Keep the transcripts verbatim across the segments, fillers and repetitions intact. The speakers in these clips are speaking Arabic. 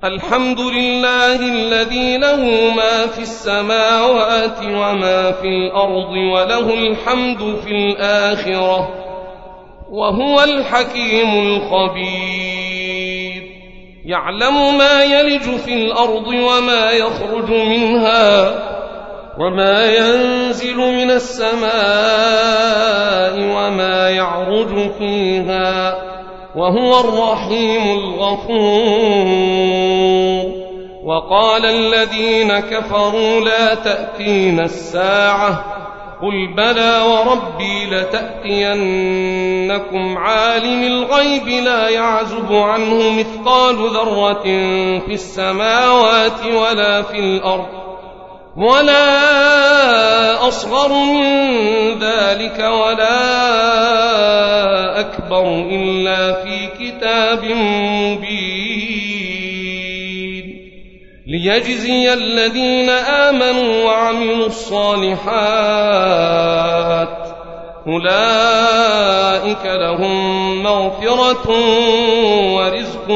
الحمد لله الذي له ما في السماوات وما في الأرض وله الحمد في الآخرة وهو الحكيم الخبير. يعلم ما يلج في الأرض وما يخرج منها وما ينزل من السماء وما يعرج فيها وهو الرحيم الغفور. وقال الذين كفروا لا تأتينا الساعة قل بلى وربي لتأتينكم عالم الغيب لا يعزب عنه مثقال ذرة في السماوات ولا في الأرض ولا أصغر من ذلك ولا أكبر إلا في كتاب مبين ليجزي الذين آمنوا وعملوا الصالحات أولئك لهم مغفرة ورزق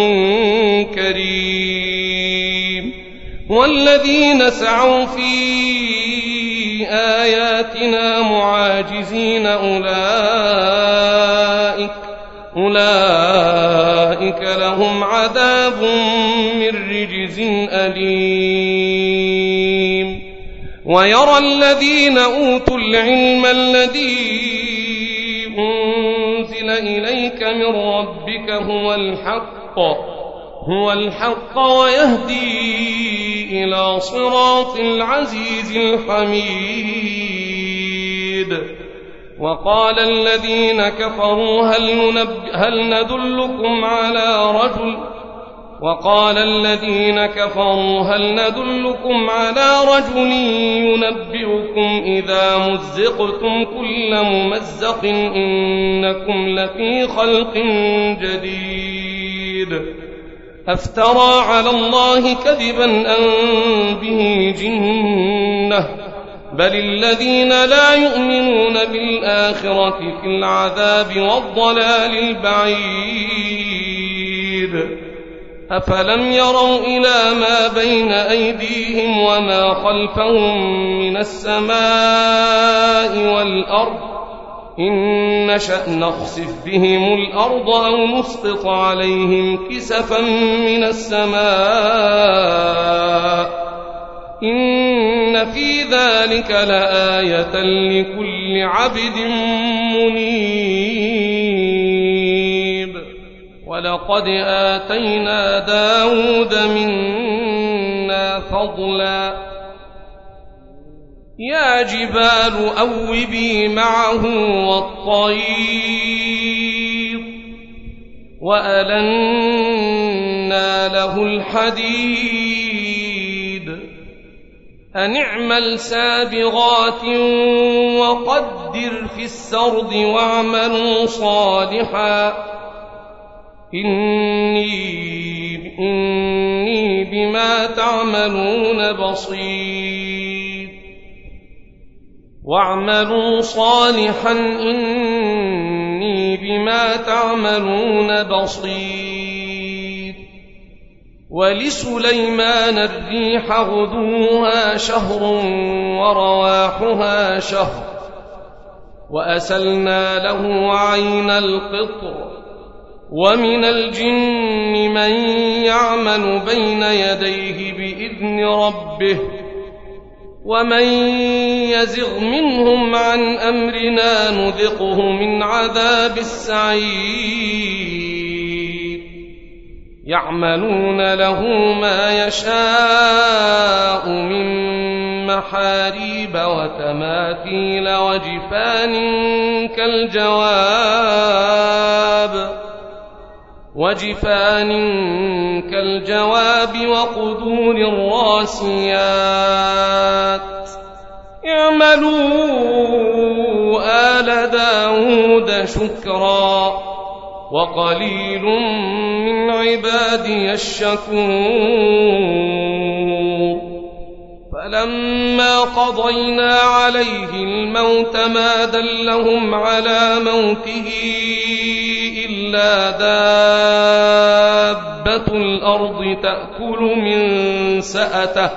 كريم. والذين سعوا في آياتنا معاجزين أولئك أولئك لهم عذاب من رجز أليم. ويرى الذين أوتوا العلم الذي أنزل إليك من ربك هو الحق هو الحق ويهدي إلى صراط العزيز الحميد. وقال الذين كفروا هل, ننب هل ندلكم على رجل وقال الذين كفروا هل ندلكم على رجل ينبئكم إذا مزقتم كل ممزق إنكم لفي خلق جديد أفترى على الله كذبا أم به جنة بل الذين لا يؤمنون بالآخرة في العذاب والضلال البعيد. أفلم يروا إلى ما بين أيديهم وما خلفهم من السماء والأرض إن نشأ نخسف بهم الأرض أو نسقط عليهم كسفا من السماء إن في ذلك لآية لكل عبد منيب. ولقد آتينا داود منا فضلا يا جبال أوبي معه والطير وألنا له الحديد أن اعمل سابغات وقدر في السرد واعملوا صالحا إني, إني بما تعملون بصير واعملوا صالحا إني بما تعملون بصير. ولسليمان الريح غدوها شهر ورواحها شهر وأسلنا له عين القطر ومن الجن من يعمل بين يديه بإذن ربه ومن يزغ منهم عن أمرنا نذقه من عذاب السعير. يعملون له ما يشاء من محاريب وتماثيل وجفان كالجواب وجفان كالجواب وقدور الراسيات اعملوا آل داود شكرا وقليل من عبادي الشكور. فلما قضينا عليه الموت ما دلهم على موته إلا دابة دابة الأرض تأكل من سأته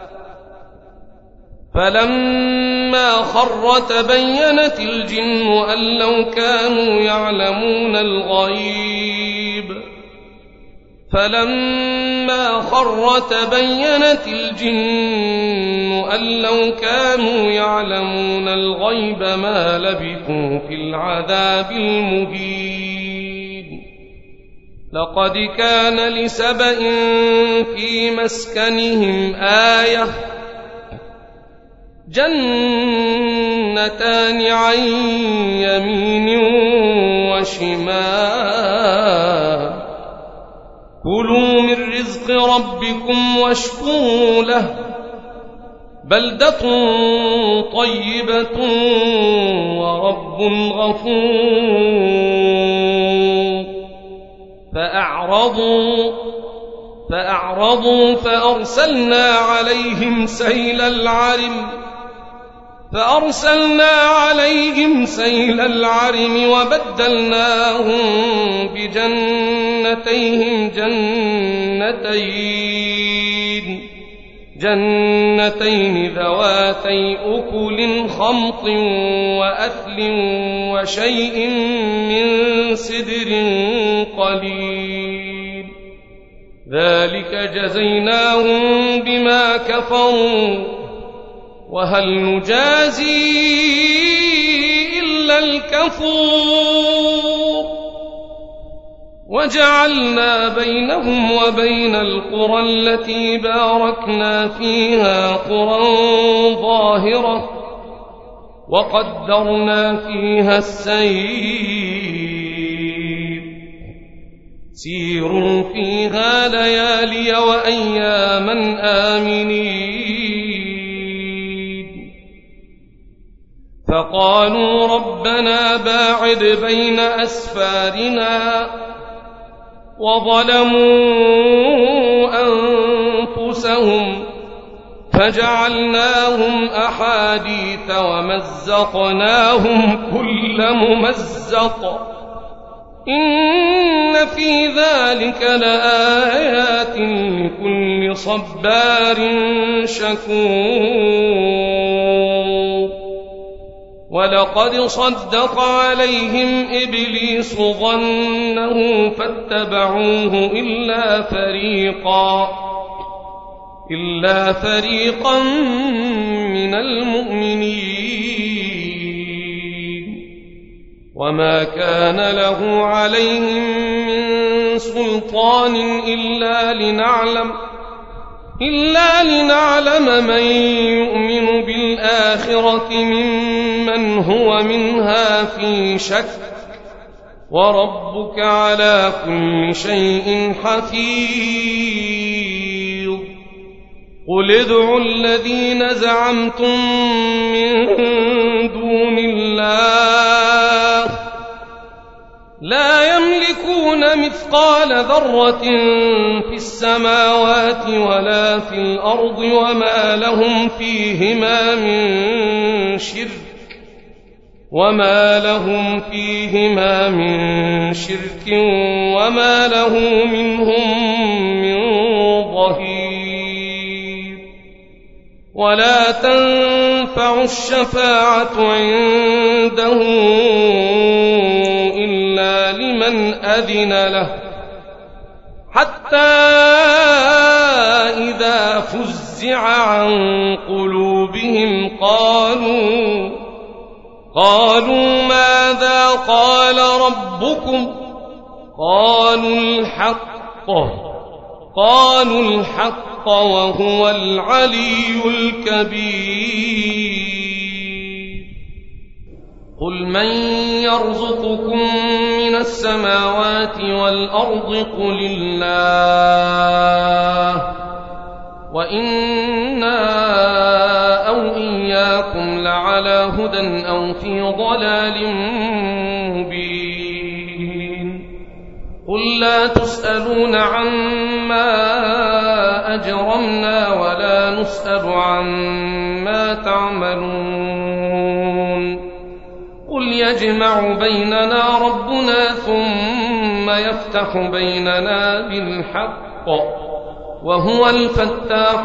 فلما خر تبينت الجن أن لو كانوا يعلمون الغيب فلما خر تبينت الجن أن لو كانوا يعلمون الغيب ما لبثوا في العذاب المهين لقد كان لسبإ في مسكنهم آية جنتان عن يمين وشمال كلوا من رزق ربكم واشكروا له بلدة طيبة ورب غفور فأعرضوا فأعرضوا فأرسلنا عليهم سيل العرم فأرسلنا عليهم سيل العرم وبدلناهم بجنتيهم جنتين جنتين ذواتي أكل خمط وأثل وشيء من سدر قليل ذلك جزيناهم بما كفروا وهل نجازي إلا الكفور وجعلنا بينهم وبين القرى التي باركنا فيها قرى ظاهرة وقدرنا فيها السير سيروا فيها ليالي وأياما آمنين فقالوا ربنا باعد بين أسفارنا وظلموا أنفسهم فجعلناهم أحاديث ومزقناهم كل ممزق إن في ذلك لآيات لكل صبار شكور ولقد صدق عليهم إبليس ظنه فاتبعوه إلا فريقا إلا فريقا من المؤمنين وما كان له عليهم من سلطان إلا لنعلم إلا لنعلم من يؤمن بالآخرة ممن هو منها في شك وربك على كل شيء حفيظ قل ادعوا الذين زعمتم من دون الله لا يملكون مثقال ذرة في السماوات ولا في الأرض وما لهم فيهما من شرك وما لهم فيهما من شرك وما له منهم من ظهير ولا تنفع الشفاعة عنده إلا لمن أذن له حتى إذا فزع عن قلوبهم قالوا قالوا ماذا قال ربكم قالوا الحق قالوا الحق وهو العلي الكبير قل من يرزقكم من السماوات والأرض قل الله وإنا أو إياكم لعلى هدى أو في ضلال مبين قل لا تسألون عما أجرمنا ولا نسأل عما تعملون قل يجمع بيننا ربنا ثم يفتح بيننا بالحق وهو الفتاح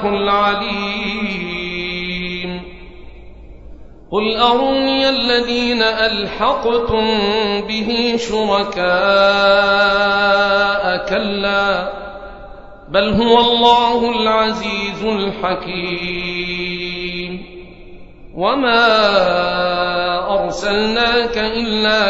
العليم. قل أروني الذين ألحقتم به شركاء كلا بل هو الله العزيز الحكيم. وما أرسلناك إلا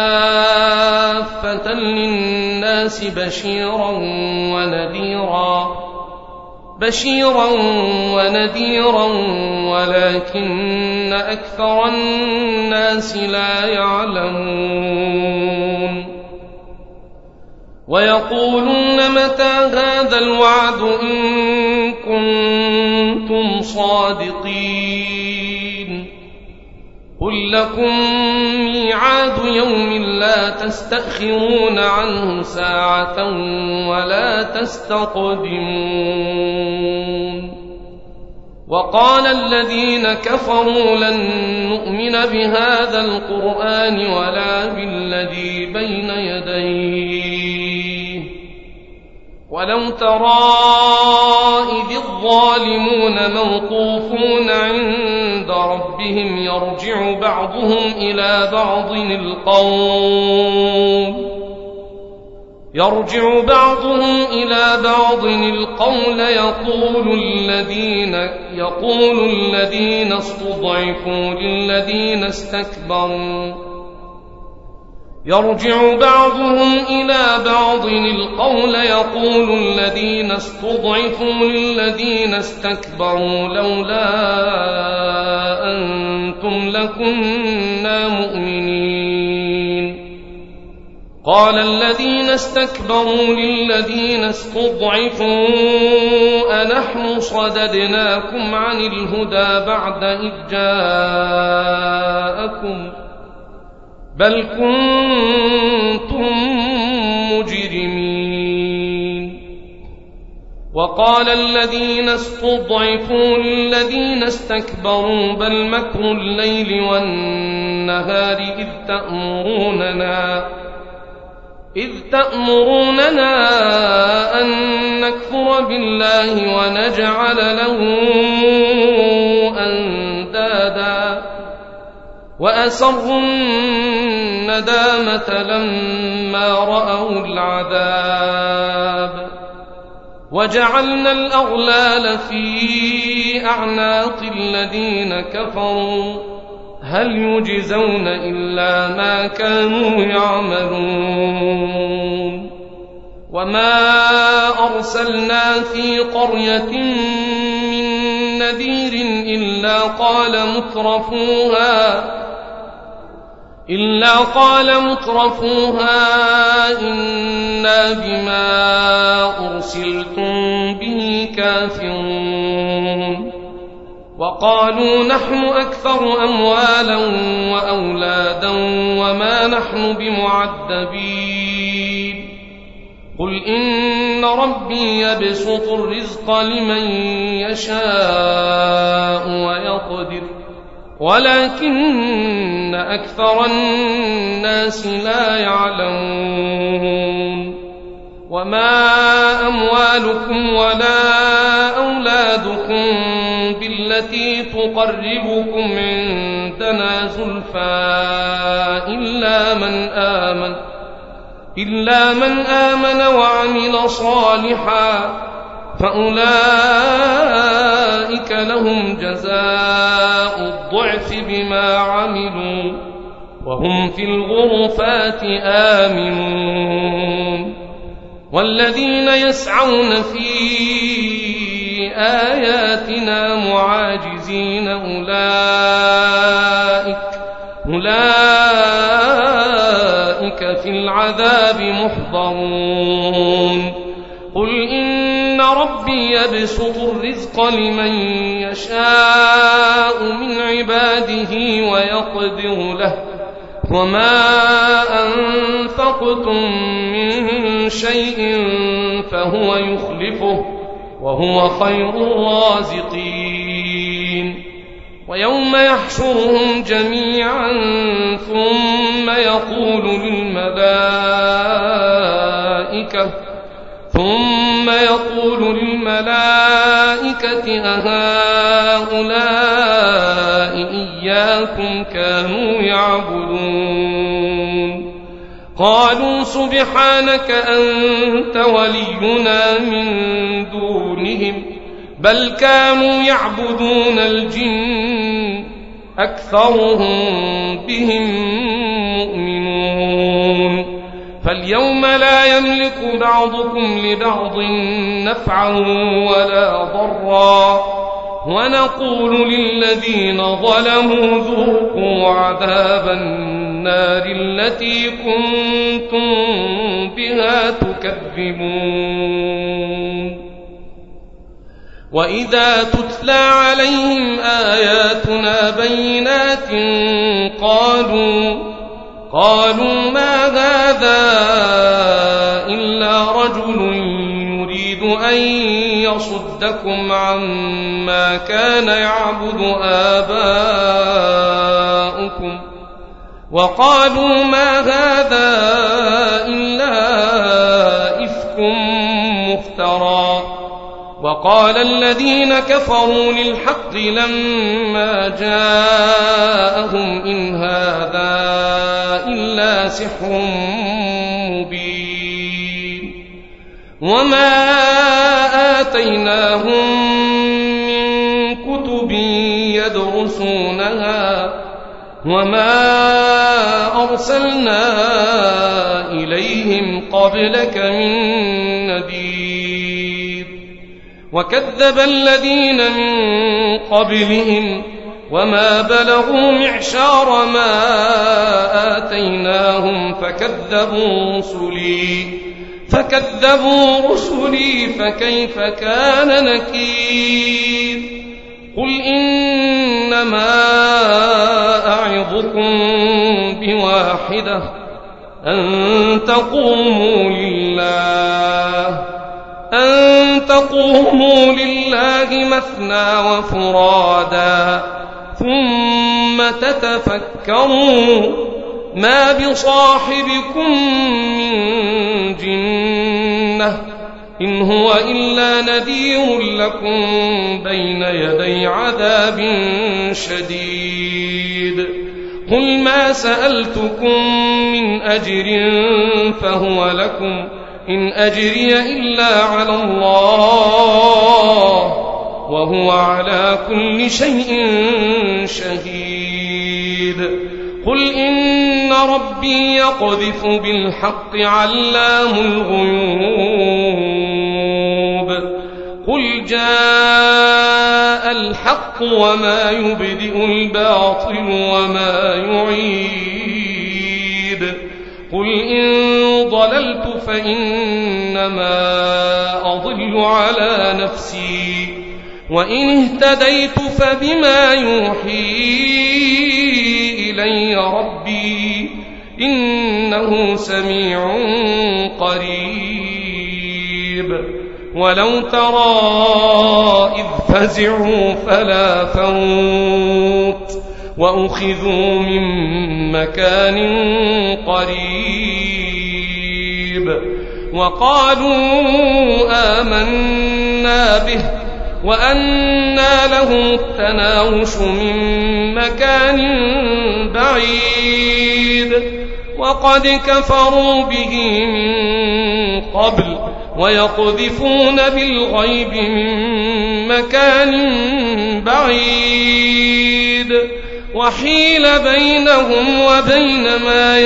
كافة للناس بشيرا ونذيرا بشيرا ونذيرا ولكن أكثر الناس لا يعلمون. ويقولون متى هذا الوعد إن كنتم صادقين قل لكم ميعاد يوم لا تستأخرون عنه ساعة ولا تستقدمون. وقال الذين كفروا لن نؤمن بهذا القرآن ولا بالذي بين يديه ولو ترى إذ الظالمون موقوفون عند ربهم يرجع بعضهم إلى بعض القول يرجع بعضهم إلى بعض القول يقول الذين يقول الذين استضعفوا للذين استكبروا يرجع بعضهم إلى بعض القول يقول الذين استضعفوا للذين استكبروا لولا أنتم لكنا مؤمنين. قال الذين استكبروا للذين استضعفوا أنحن صددناكم عن الهدى بعد إذ جاءكم بل كنتم مجرمين. وقال الذين استضعفوا للذين استكبروا بل مكر الليل والنهار إذ تأمروننا إذ تأمروننا أن نكفر بالله ونجعل له أندادا وأسروا الندامة لما رأوا العذاب وجعلنا الأغلال في أعناق الذين كفروا هل يجزون إلا ما كانوا يعملون. وما أرسلنا في قرية من نذير إلا قال مترفوها إلا قال مترفوها إنا بما أرسلتم به كافرون. وقالوا نحن أكثر أموالا وأولادا وما نحن بمعذبين. قل إن ربي يبسط الرزق لمن يشاء ويقدر ولكن أكثر الناس لا يعلمون. وما أموالكم ولا أولادكم بالتي تقربكم عندنا زلفى إلا من آمن إلا من آمن وعمل صالحا فأولئك لهم جزاء الضعف بما عملوا وهم في الغرفات آمنون. والذين يسعون في آياتنا معاجزين أولئك أولئك في العذاب محضرون. قل إن ربي يبسط الرزق لمن يشاء من عباده ويقدر له وما أنفقتم من شيء فهو يخلفه وهو خير الرازقين. ويوم يحشرهم جميعا ثم يقول للملائكة الملائكة ثم يقول للملائكة أهؤلاء إياكم كانوا يعبدون قالوا سبحانك أنت ولينا من دونهم بل كانوا يعبدون الجن أكثرهم بهم مؤمنون فاليوم لا يملك بعضكم لبعض نفعا ولا ضرا ونقول للذين ظلموا ذوقوا عذاب النار التي كنتم بها تكذبون وإذا تتلى عليهم آياتنا بينات قالوا قالوا ما هذا إلا رجل يريد أن يصدكم عما كان يعبد آباؤكم وقالوا ما هذا إلا إفك مفترى وقال الذين كفروا للحق لما جاءهم إن هذا إلا سحر مبين وما آتيناهم من كتب يدرسونها وما أرسلنا إليهم قبلك من نذير وكذب الذين من قبلهم وما بلغوا معشار ما آتيناهم فكذبوا رسلي فكذبوا رسلي فكيف كان نكير قل إنما أعظكم بواحدة أن تقوموا لله أن تقوموا لله مثنى وفرادا ثم تتفكروا ما بصاحبكم من جنة إن هو إلا نذير لكم بين يدي عذاب شديد قل ما سألتكم من أجر فهو لكم إن أجري إلا على الله وهو على كل شيء شهيد قل إن ربي يقذف بالحق علام الغيوب قل جاء الحق وما يبدئ الباطل وما يعيد قل إن ضللت فإنما أضل على نفسي وإن اهتديت فبما يوحي إلي ربي إنه سميع قريب ولو ترى إذ فزعوا فلا فوت وأخذوا من مكان قريب وقالوا آمنا به وأنى لهم التناوش من مكان بعيد وقد كفروا به من قبل ويقذفون بالغيب من مكان بعيد وحيل بينهم وبين ما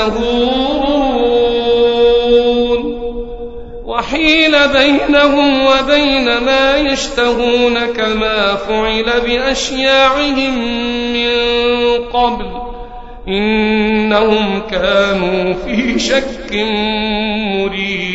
يشتهون وحيل بينهم وبين ما يشتهون كما فعل بأشياعهم من قبل إنهم كانوا في شك مريب